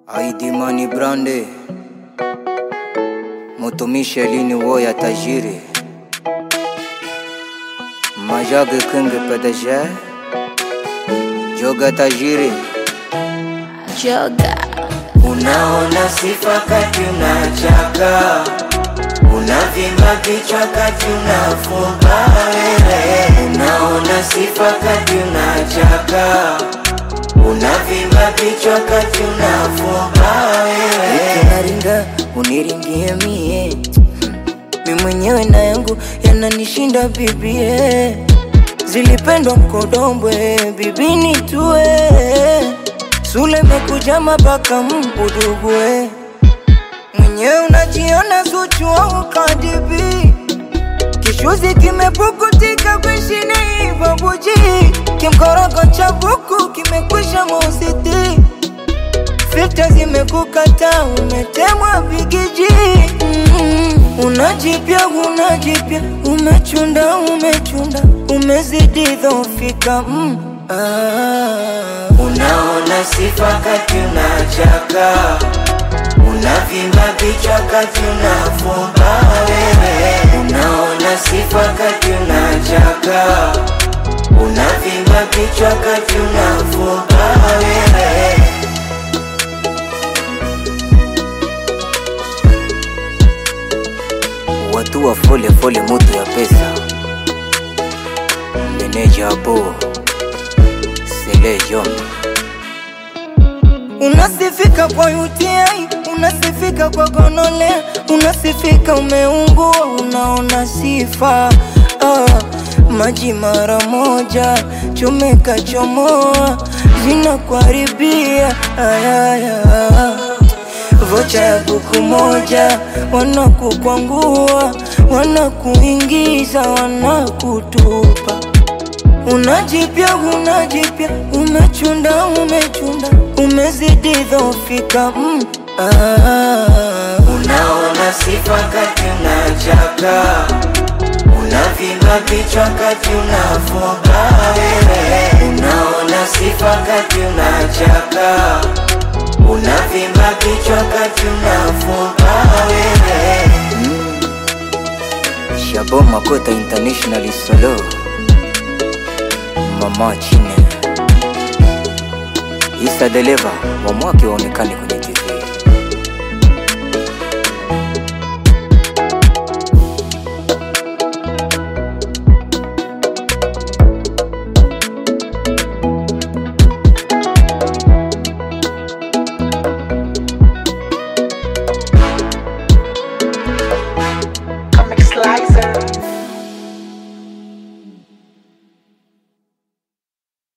Aidi Mani Brande Mutumisha lini wo ya tajiri Majage kenge pedeje Joga tajiri Joga. Unaona sifa kati unachaka, unavimba kichwa kati unafunga wewe. Unaona sifa kati unachaka, unavimba kichwa kati unafunga wewe. Ukinaringa uniringie mie, mimi mwenyewe na yangu yananishinda bibie. Zilipendwa mkodombwe bibini tuwe, Sule mekuja mabaka mbudugwe. Mwenyewe unajiona Zuchu au Kadibi, kishuzi kimepukutika kwishini babuji. Kimkorogo cha buku kimekwisha mausiti, filter zimekukata umetemwa bigiji. Unajipya umechunda umezidi dhofika. Unaona sifa kati unachaka, unavimba kichwa kati unafunga wewe. Unaona sifa kati unachaka, unavimba kichwa kati unafunga wewe. Watu wa fole mutu ya pesa Meneja abo Sele Jombi. Unasifika kwa UTI, unasifika kwa gonolea, unasifika umeungua, unaona sifa. Maji mara moja, chomeka chomoa, zinakuharibia. Vocha ya buku moja, wanakukwangua, wanakuingiza, wanakutupa. Unajipya umechunda umezidi dhofika. Unaona sifa kati unachaka, unavimba kichwa kati unafunga wewe. Unaona sifa kati unachaka, unavimba kichwa kati unafunga wewe. Shabo Makota International Solo Mama Chine Isa Deleva wa mwaki waonekani kwenye